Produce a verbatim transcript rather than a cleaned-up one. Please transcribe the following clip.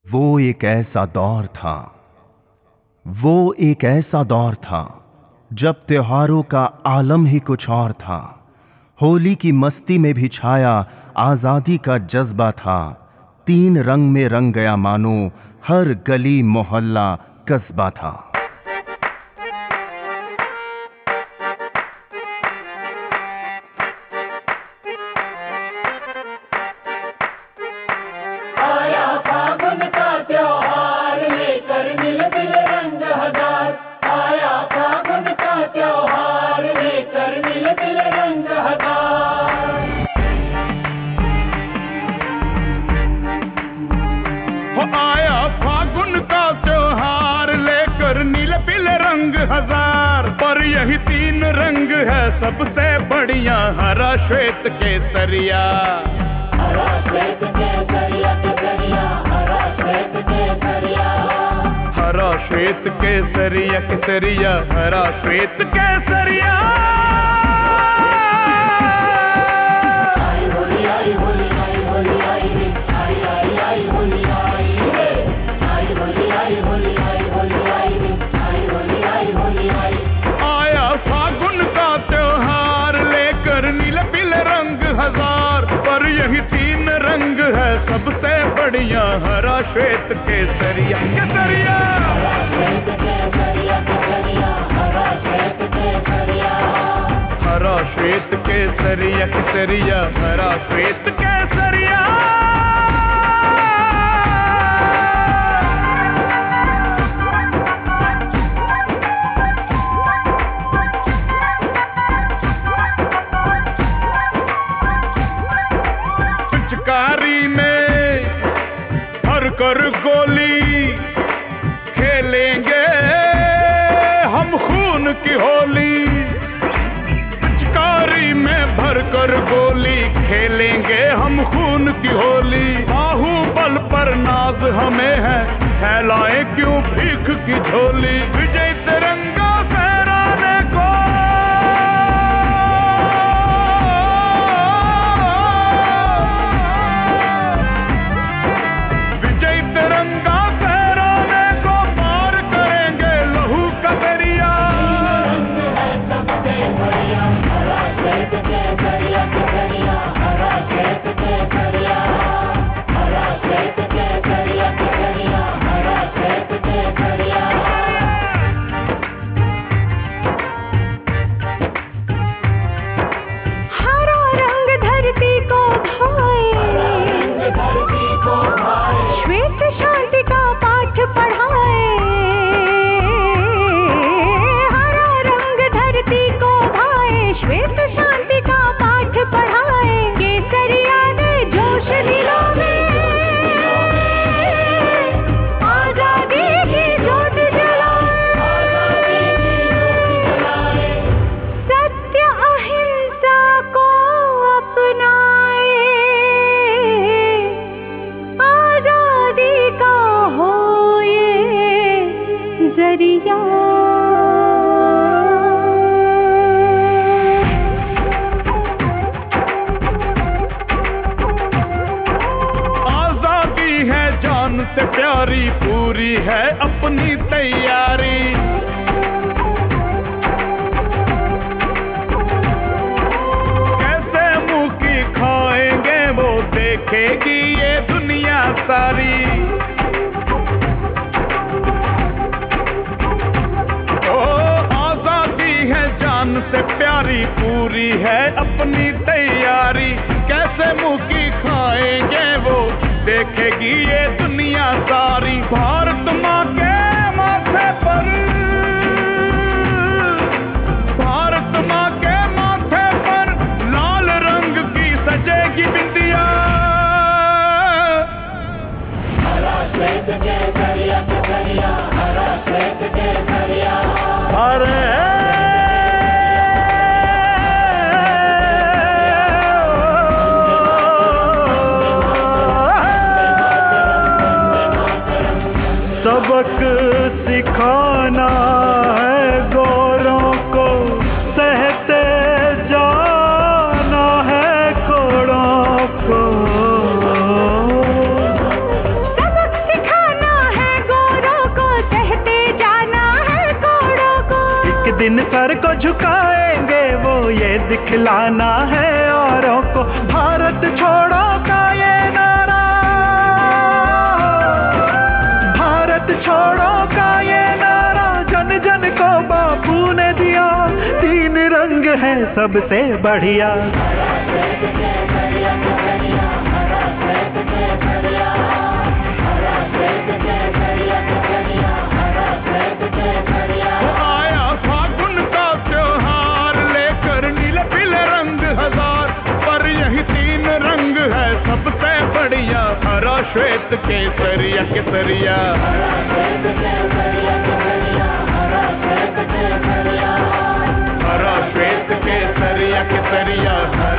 वो एक ऐसा दौर था वो एक ऐसा दौर था जब त्योहारों का आलम ही कुछ और था। होली की मस्ती में भी छाया आजादी का जज्बा था। तीन रंग में रंग गया मानो हर गली मोहल्ला कस्बा था। आया फागुन का त्योहार लेकर मिल दिल रंग हजार। आया फागुन का त्योहार लेकर मिल दिल रंग हजार। हो आया फागुन का त्योहार लेकर नील पीले रंग हजार। पर यही तीन रंग है सबसे बढ़िया हरा श्वेत केसरिया। हरा श्वेत केसरिया केसरिया हरा श्वेत केसरिया। हरा श्वेत केसरिया केसरिया हरा श्वेत केसरिया। आई होली आई होली आई होली आई रे आई आई आई होली आई रे। आई होली आई होली आई होली आई रे आई होली आई होली आई। आया फागुन का त्योहार लेकर नीले पीले रंग हजार। पर यही तीन रंग है सबसे बढ़िया हरा श्वेत केसरिया केसरिया। हरा श्वेत केसरिया केसरिया हरा श्वेत केसरिया। हरा श्वेत केसरिया केसरिया हरा श्वेत केसरिया। पिचकारी में भर कर गोली खेलेंगे हम खून की होली। पिचकारी में भर कर गोली खेलेंगे हम खून की होली। बाहुबल पर नाज हमें है फैलाए क्यों भीख की झोली। विजय तिरंगा फहराने को विजय तिरंगा फहराने को पार करेंगे लहू का दरिया। सबसे बढ़िया हरा श्वेत केसरिया केसरिया हरा श्वेत केसरिया। हरा श्वेत केसरिया केसरिया हरा श्वेत केसरिया। हरा रंग धरती को भाए। हरा रंग धरती को भाए। श्वेत शांति का पाठ पढ़ाए। हरा रंग धरती को भाए। श्वेत शांति का पाठ पढ़ाए। केसरिया ने जोश दिलों में आजादी की ज्योत जलाए। सत्य अहिंसा को अपनाए। आजादी का हो ये जरिया। आजादी है जान से प्यारी पूरी है अपनी तैयारी। कैसे मुंह की खाएंगे वो देखेगी ये दुनिया सारी। ओ आजादी है जान से प्यारी पूरी है अपनी तैयारी। कैसे मुंह की खाएंगे वो देखेगी ये दुनिया सारी। भारत माँ के माथे पर भारत माँ के माथे पर लाल रंग की सजेगी बिंदिया। हरा श्वेत केसरिया केसरिया हरा श्वेत केसरिया। अरे सबक सिखाना है गोरों को सहते जाना है कोड़ों को। सबक सिखा सर को झुकाएंगे वो ये दिखलाना है औरों को। भारत छोड़ो का ये नारा, भारत छोड़ो का ये नारा जन जन को बापू ने दिया। तीन रंग है सबसे बढ़िया, आया फागुन का त्योहार लेकर नीले पीले रंग हजार, पर यही तीन रंग है सबसे बढ़िया। हरा श्वेत केसरिया केसरिया, हरा श्वेत केसरिया केसरिया।